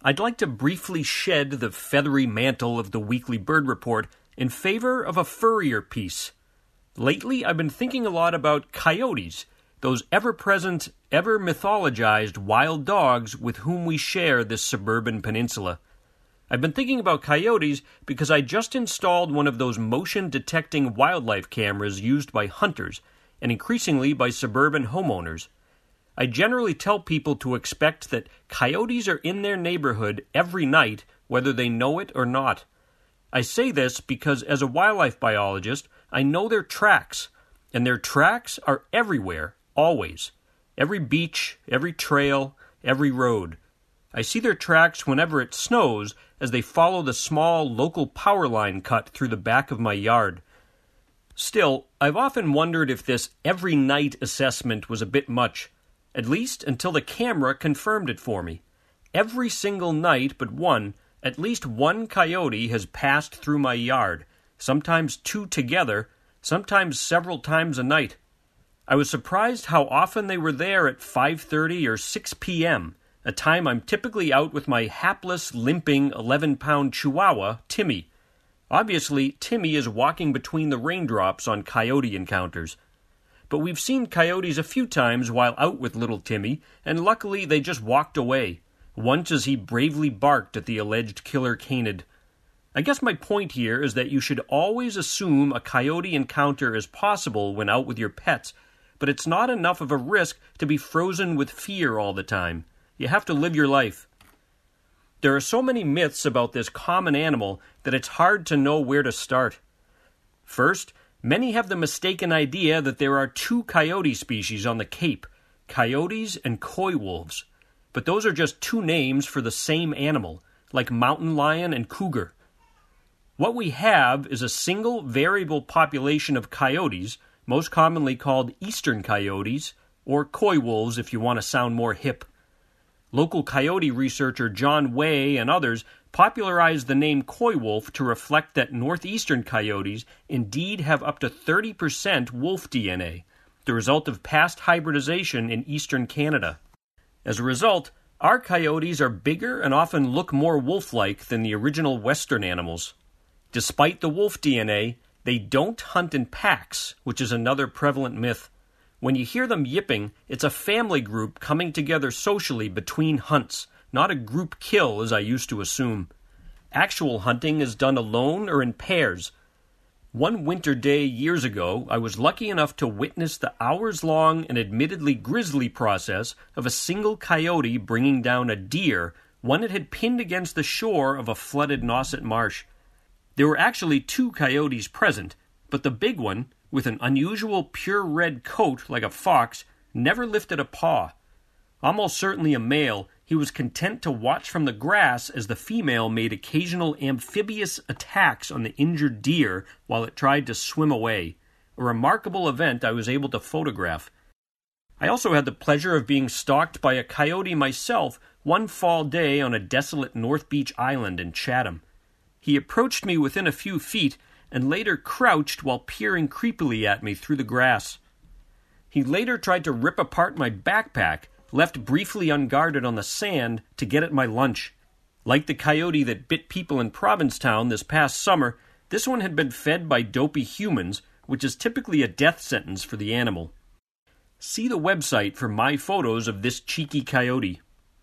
I'd like to briefly shed the feathery mantle of the weekly bird report in favor of a furrier piece. Lately, I've been thinking a lot about coyotes, those ever-present, ever-mythologized wild dogs with whom we share this suburban peninsula. I've been thinking about coyotes because I just installed one of those motion-detecting wildlife cameras used by hunters, and increasingly by suburban homeowners. I generally tell people to expect that coyotes are in their neighborhood every night, whether they know it or not. I say this because as a wildlife biologist, I know their tracks, and their tracks are everywhere, always. Every beach, every trail, every road. I see their tracks whenever it snows as they follow the small local power line cut through the back of my yard. Still, I've often wondered if this every night assessment was a bit much, at least until the camera confirmed it for me. Every single night but one, at least one coyote has passed through my yard, sometimes two together, sometimes several times a night. I was surprised how often they were there at 5:30 or 6 p.m., a time I'm typically out with my hapless, limping 11-pound Chihuahua, Timmy. Obviously, Timmy is walking between the raindrops on coyote encounters. But we've seen coyotes a few times while out with little Timmy, and luckily they just walked away, once as he bravely barked at the alleged killer canid. I guess my point here is that you should always assume a coyote encounter is possible when out with your pets, but it's not enough of a risk to be frozen with fear all the time. You have to live your life. There are so many myths about this common animal that it's hard to know where to start. First, many have the mistaken idea that there are two coyote species on the Cape, coyotes and coy wolves. But those are just two names for the same animal, like mountain lion and cougar. What we have is a single variable population of coyotes, most commonly called eastern coyotes, or coy wolves if you want to sound more hip. Local coyote researcher John Way and others popularized the name coy wolf to reflect that northeastern coyotes indeed have up to 30% wolf DNA, the result of past hybridization in eastern Canada. As a result, our coyotes are bigger and often look more wolf-like than the original western animals. Despite the wolf DNA, they don't hunt in packs, which is another prevalent myth. When you hear them yipping, it's a family group coming together socially between hunts, not a group kill as I used to assume. Actual hunting is done alone or in pairs. One winter day years ago, I was lucky enough to witness the hours-long and admittedly grisly process of a single coyote bringing down a deer, one it had pinned against the shore of a flooded Nauset marsh. There were actually two coyotes present, but the big one, with an unusual pure red coat like a fox, never lifted a paw. Almost certainly a male, he was content to watch from the grass as the female made occasional amphibious attacks on the injured deer while it tried to swim away, a remarkable event I was able to photograph. I also had the pleasure of being stalked by a coyote myself one fall day on a desolate North Beach island in Chatham. He approached me within a few feet and later crouched while peering creepily at me through the grass. He later tried to rip apart my backpack, left briefly unguarded on the sand, to get at my lunch. Like the coyote that bit people in Provincetown this past summer, this one had been fed by dopey humans, which is typically a death sentence for the animal. See the website for my photos of this cheeky coyote.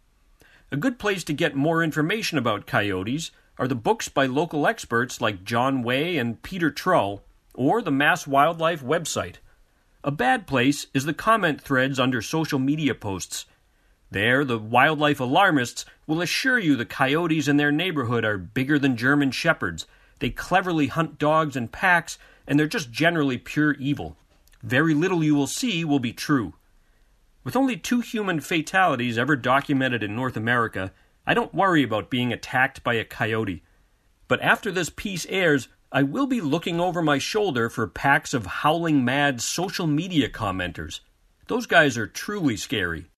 A good place to get more information about coyotes are the books by local experts like John Way and Peter Trull, or the Mass Wildlife website. A bad place is the comment threads under social media posts. There, the wildlife alarmists will assure you the coyotes in their neighborhood are bigger than German shepherds, they cleverly hunt dogs in packs, and they're just generally pure evil. Very little you will see will be true. With only 2 human fatalities ever documented in North America, I don't worry about being attacked by a coyote. But after this piece airs, I will be looking over my shoulder for packs of howling mad social media commenters. Those guys are truly scary.